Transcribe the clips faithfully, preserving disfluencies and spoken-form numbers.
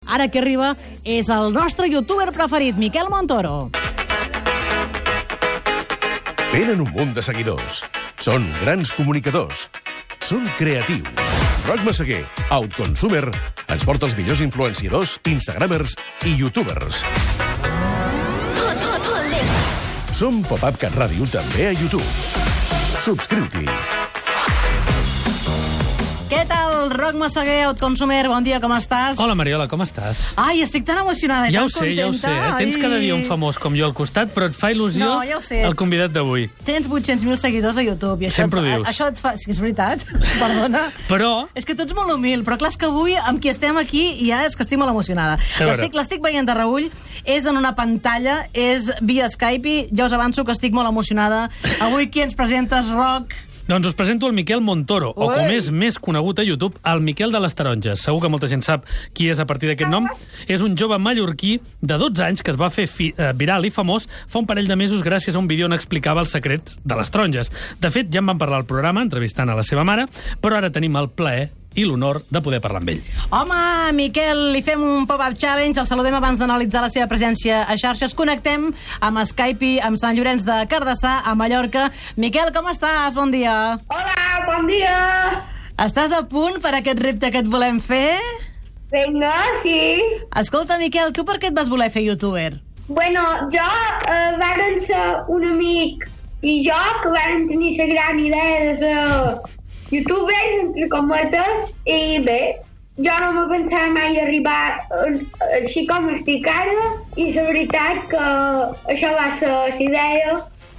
Ara que arriba és el nostre youtuber preferit, Miquel Montoro. Tenen un munt de seguidors. Són grans comunicadors. Són creatius. Roc Massaguer, Outconsumer, ens porta els millors influenciadors, instagramers i youtubers. Som Pop-Up Cat Ràdio també a YouTube. Subscriu-t'hi. Què tal, Roc Massaguer, Outconsumer? Bon dia, com estàs? Hola, Mariola, com estàs? Ai, estic tan emocionada i ja tan ho sé, contenta. ja ho sé. Eh? Tens cada dia un famós com jo al costat, però et fa il·lusió no, ja ho sé. el convidat d'avui. Tens vuit-cents mil seguidors a YouTube. I això Sempre ho et, dius. Això et fa... Sí, és veritat, perdona. Però... És que tu ets molt humil, però clar, és que avui, amb qui estem aquí, ja és que estic molt emocionada. L'estic l'estic veient de reull, és en una pantalla, és via Skype, i ja us avanço que estic molt emocionada. Avui qui ens presentes, Roc? Doncs us presento el Miquel Montoro, Ui. o com és més conegut a YouTube, el Miquel de les Taronges. Segur que molta gent sap qui és a partir d'aquest nom. És un jove mallorquí de dotze anys que es va fer fi, eh, viral i famós fa un parell de mesos gràcies a un vídeo on explicava els secrets de les taronges. De fet, ja en vam parlar al programa, entrevistant a la seva mare, però ara tenim el plaer i l'honor de poder parlar amb ell. Home, Miquel, li fem un pop-up challenge, el saludem abans d'analitzar la seva presència a xarxes. Connectem amb Skype, amb Sant Llorenç de Cardassar, a Mallorca. Miquel, com estàs? Bon dia. Hola, bon dia. Estàs a punt per aquest repte que et volem fer? Vinga, sí. Escolta, Miquel, tu per què et vas voler fer youtuber? Bueno, jo eh, varen ser un amic i jo que varen tenir la gran idea de ser youtubers, entre cometes, i bé, jo no me pensava mai arribar eh, així com estic ara, i la veritat que això va ser la idea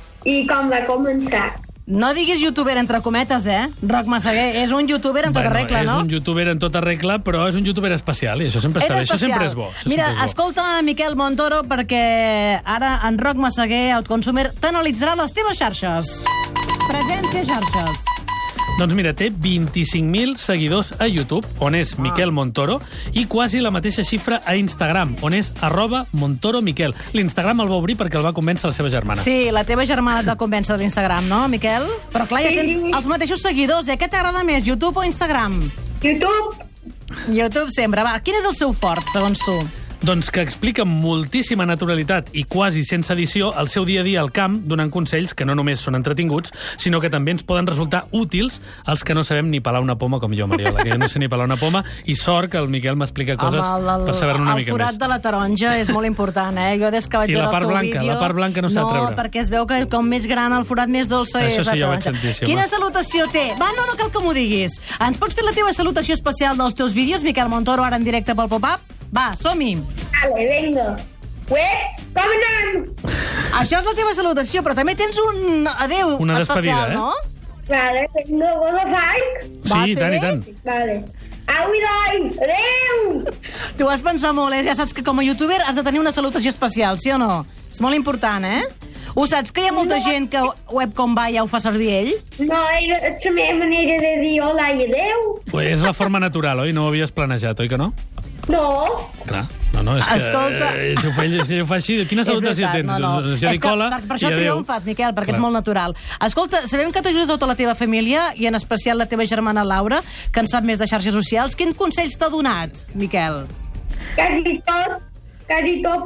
i com va començar. No diguis youtuber entre cometes, eh? Roc Massaguer, és un youtuber en tota bueno, regla, és no? un youtuber en tota regla, però és un youtuber especial, i això sempre està bé. Això sempre és bo. Això Mira, sempre és bo. escolta, Miquel Montoro, perquè ara en Roc Massaguer, Outconsumer, t'analitzarà les teves xarxes. Presència a xarxes. Doncs mira, té vint-i-cinc mil seguidors a YouTube, on és Miquel Montoro, i quasi la mateixa xifra a Instagram, on és arroba Montoro Miquel. L'Instagram el va obrir perquè el va convèncer la seva germana. Sí, la teva germana et va convèncer de l'Instagram, no, Miquel? Però clar, ja tens els mateixos seguidors, eh? Què t'agrada més, YouTube o Instagram? YouTube? YouTube sempre, va. Quin és el seu fort, segons tu? Doncs que explica amb moltíssima naturalitat i quasi sense edició el seu dia a dia al camp, donant consells que no només són entretinguts, sinó que també ens poden resultar útils als que no sabem ni pelar una poma com jo, Mariola, que jo no sé ni pelar una poma, i sort que el Miquel m'explica coses Home, el, el, per saber-ne una el mica més. El forat de la taronja és molt important, eh? Jo des que vaig I veure la part el seu blanca, vídeo... la part blanca no s'ha de treure. No, perquè es veu que com més gran el forat més dolça Això és la sí, ja ho taronja. vaig sentir, sí, Quina home. salutació té? Va, no, no cal que m'ho diguis. Ens pots fer la teva salutació especial dels teus vídeos, Miquel Montoro, ara en directe pel pop-up? Va, som-hi. Vale, vinga. Ué, com anem? Això és la teva salutació, però també tens un adéu Una despedida, especial, eh? no? Vale, vinga, ho la faig? Sí, Va, i tant, sí? i tant. Vale. Au i doi, adéu! Tu has pensat molt, eh? Ja saps que com a youtuber has de tenir una salutació especial, sí o no? És molt important, eh? Ho saps que hi ha molta No. gent que web com va ja ho fa servir ell? No, era la meva manera de dir hola i adéu. Pues és la forma natural, oi? No ho havies planejat, oi que no? No. Clar, no, no, és que Escolta. eh, si, ho fa, si ho fa així, quina salutació És veritat, tens? no, no. Doncs jo És dic que hola per, per i això adéu. triomfes, Miquel, perquè Clar. ets molt natural. Escolta, sabem que t'ajuda tota la teva família, i en especial la teva germana Laura, que en sap més de xarxes socials. Quins consells t'ha donat, Miquel? Quasi tot, quasi tot,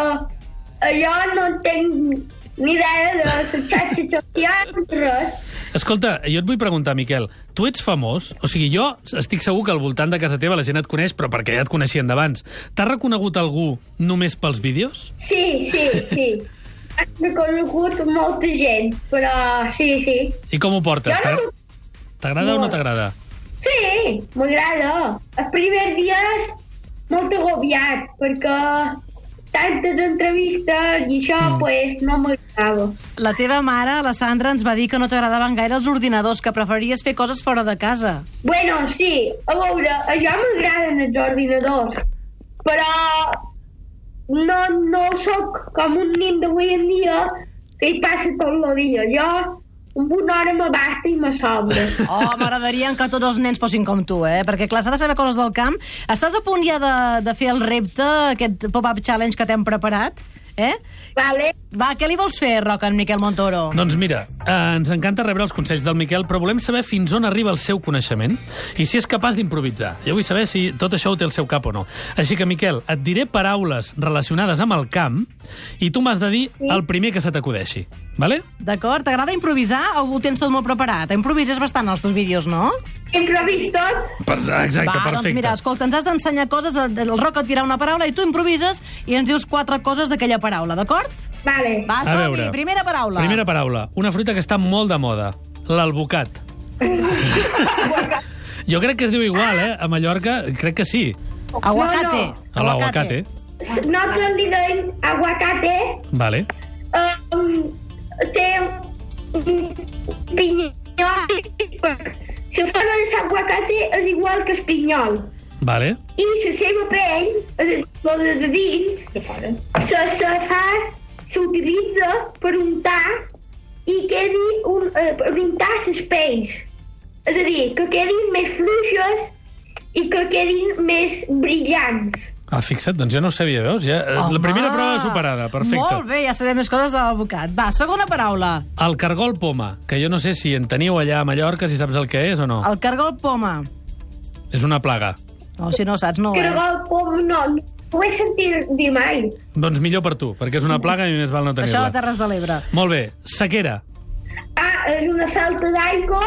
perquè jo no tinc ni idea de les xarxes socials, res. Escolta, jo et vull preguntar, Miquel, tu ets famós? O sigui, jo estic segur que al voltant de casa teva la gent et coneix, però perquè ja et coneixien d'abans. T'ha reconegut algú només pels vídeos? Sí, sí, sí. Has reconegut molta gent, però sí, sí. I com ho portes? Jo no- T'agrada o no Molt. t'agrada? Sí, m'agrada. Els primers dies molt agobiat, perquè tantes entrevistes i això, mm. pues, no m'agradava. La teva mare, la Sandra, ens va dir que no t'agradaven gaire els ordinadors, que preferies fer coses fora de casa. Bueno, sí, a veure, a jo m'agraden els ordinadors, però no, no sóc com un nin d'avui en dia que hi passa tot el dia. Jo amb una hora me basta i me sobra. Oh, m'agradarien que tots els nens fossin com tu, eh? Perquè, clar, s'ha de saber coses del camp. Estàs a punt ja de, de fer el repte, aquest pop-up challenge que t'hem preparat? Eh? Vale. Va, què li vols fer, Roc, en Miquel Montoro? Doncs mira, eh, ens encanta rebre els consells del Miquel, però volem saber fins on arriba el seu coneixement i si és capaç d'improvisar. Jo vull saber si tot això ho té al seu cap o no. Així que, Miquel, et diré paraules relacionades amb el camp i tu m'has de dir el primer que se t'acudeixi. Vale? D'acord, t'agrada improvisar o ho tens tot molt preparat? Improvises bastant als teus vídeos, no? Improvís tot. Exacte, Va, perfecte. doncs mira, escolta, ens has d'ensenyar coses, el, el Roc et dirà una paraula i tu improvises i ens dius quatre coses d'aquella paraula, d'acord? Vale. Va, A som-hi, veure. primera paraula. Primera paraula. Una fruita que està molt de moda. L'alvocat. Jo crec que es diu igual, eh? A Mallorca, crec que sí. Aguacate. No, A l'aguacate. Nosaltres li deim aguacate. Vale. Um, ser un pinyol. Si fa no és aguacate, és igual que el pinyol. Vale. I la seva pell, és a dir, la de dins, se, se fa, s'utilitza per untar i quedi un, eh, per untar les pells. És a dir, que quedin més fluixes i que quedin més brillants. Ah, fixa't, doncs jo no ho sabia, veus? Ja, eh, la primera prova superada, perfecte. Molt bé, ja sabem més coses de l'advocat. Va, segona paraula. El cargol poma, que jo no sé si en teniu allà a Mallorca, si saps el que és o no. El cargol poma. És una plaga. No, si no saps, no. Que Eh? no, com no, no ho he sentit dir mai. Doncs millor per tu, perquè és una plaga i més val no Això tenir-la. de Terres de l'Ebre. Molt bé. Sequera. Ah, és una falta d'aigua,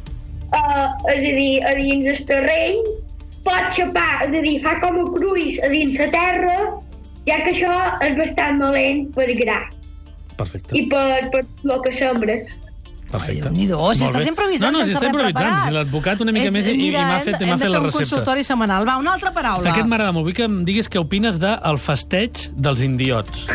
uh, és a dir, a dins el terreny, pot xapar, és a dir, fa com a cruïs a dins la terra, ja que això és bastant malent per gra Perfecte. i per, per el que sembres. Perfecte. Déu-n'hi-do, si Molt estàs bé. improvisant No, no, si sense està res improvisant. preparat. Si l'advocat una mica És- més i, i mira, m'ha hem fet, de- m'ha hem de fet la fer un recepta. consultori setmanal. Va, una altra paraula. Aquest m'agrada molt. Vull que em diguis què opines del festeig dels indiots.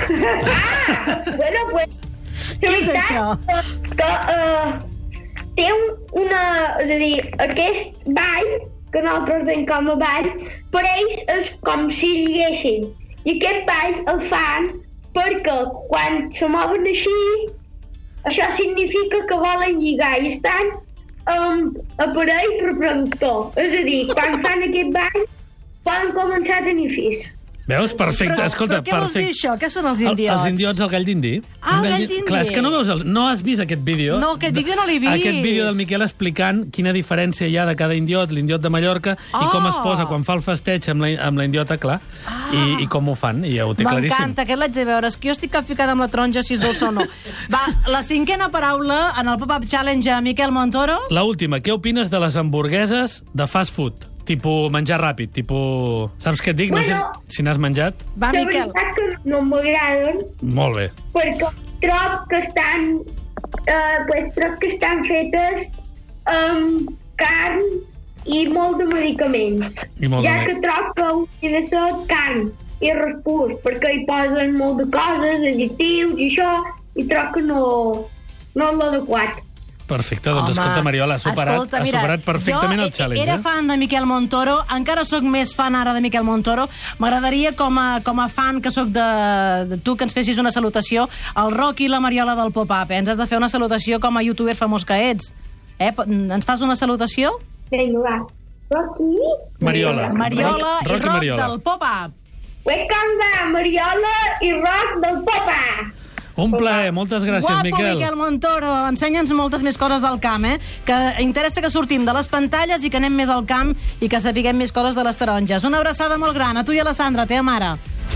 Bueno, pues, Què és això? que uh, té un, una... És a dir, aquest ball, que nosaltres veiem com a ball, per ells és com si lliguessin. I aquest ball el fan perquè quan se mouen així, això significa que volen lligar i estan amb aparell reproductor. És a dir, quan fan aquest ball, poden començar a tenir fills. Veus? Perfecte. Però, Escolta, però què vols dir perfecte. això? Què són els El, indiots? els indiots, el gall d'indi. Ah, Un el gall d'indi. d'indi. Clar, és que no veus el, no has vist aquest vídeo. No, aquest vídeo no l'he vist. Aquest vídeo del Miquel explicant quina diferència hi ha de cada indiot, l'indiot de Mallorca, Oh! i com es posa quan fa el festeig amb la, amb la indiota, clar, Ah! i, i com ho fan, i ja ho té claríssim. M'encanta, aquest l'haig de veure. És que jo estic capficada amb la taronja, si és dolça o no. Va, la cinquena paraula en el Pop-Up Challenge a Miquel Montoro. La última, què opines de les hamburgueses de fast food? Tipus menjar ràpid, tipus... Saps què et dic? No Bueno. sé si n'has menjat. Va, La Miquel. veritat que no m'agraden, Molt bé. perquè trob que estan eh, pues, trob que estan fetes amb carns i molt de medicaments. I molt de ja me- que trob que hauria de ser carn i repús, perquè hi posen molt de coses, additius i això, i trob que no, no és l'adequat. Perfecte, doncs Home, escolta, Mariola, ha superat, escolta, ha mira, superat perfectament jo el challenge. era eh? fan de Miquel Montoro, encara sóc més fan ara de Miquel Montoro. M'agradaria, com a, com a fan que sóc de, de tu, que ens fessis una salutació al Roc i la Mariola del Pop-Up. Eh? Ens has de fer una salutació com a youtuber famós que ets. Eh? Po- Ens fas una salutació? Vinga, va. Rocky? Mariola. Mariola Roc- i Roc i Roc Mariola. del Pop-Up. Welcome de Mariola i Roc del Popa. Un plaer, moltes gràcies, Guapo, Miquel. Miquel Montoro. Ensenya'ns moltes més coses del camp, eh? Que interessa que sortim de les pantalles i que anem més al camp i que sapiguem més coses de les taronges. Una abraçada molt gran a tu i a la Sandra, teva mare.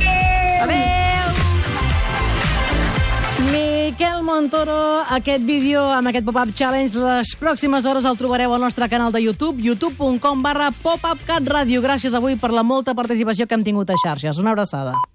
Adéu! Miquel Montoro, aquest vídeo amb aquest Pop-Up Challenge, les pròximes hores el trobareu al nostre canal de YouTube, youtube punt com barra popupcatradio. Gràcies avui per la molta participació que hem tingut a xarxes. Una abraçada.